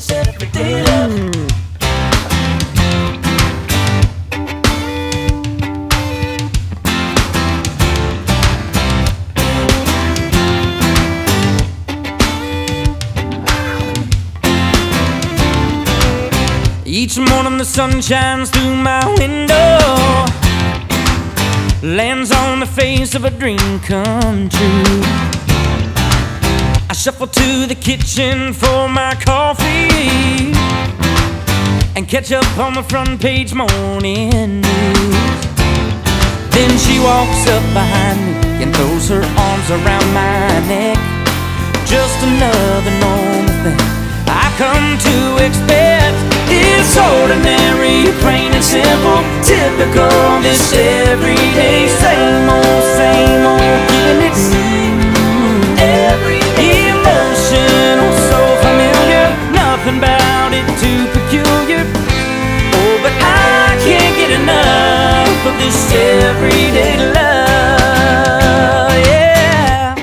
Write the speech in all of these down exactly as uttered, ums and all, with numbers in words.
this everyday love. Each morning the sun shines through my window, lands on the face of a dream come true. I shuffle to the kitchen for my coffee and catch up on the front page morning news. Then she walks up behind me and throws her arms around my neck. Just another normal thing I come to expect. It's ordinary, plain and simple, typical, this everyday, same old, same old, giving it mm, everyday emotional, so familiar, nothing about it too peculiar. Oh, but I can't get enough of this everyday love, yeah.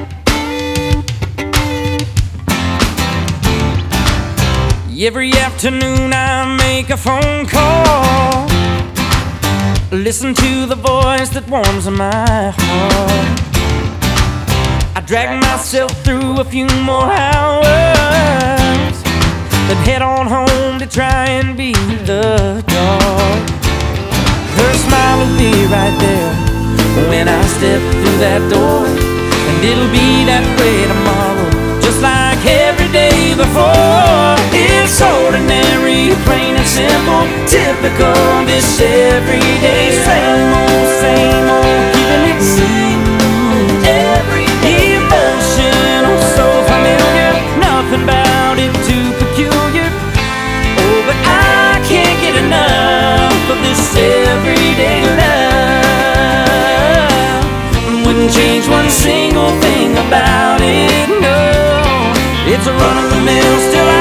Every afternoon I make a phone call, listen to the voice that warms my heart. I drag myself through a few more hours, then head on home to try and beat the dark. Her smile will be right there when I step through that door, and it'll be that way tomorrow, just like every day before. It's ordinary, plain and simple, typical, this everyday, same old, same old, giving it mm, everyday emotional, so familiar, nothing about it too peculiar. Oh, but I can't get enough of this everyday love. Wouldn't change one single thing about it, no. It's a run-of-the-mill, still I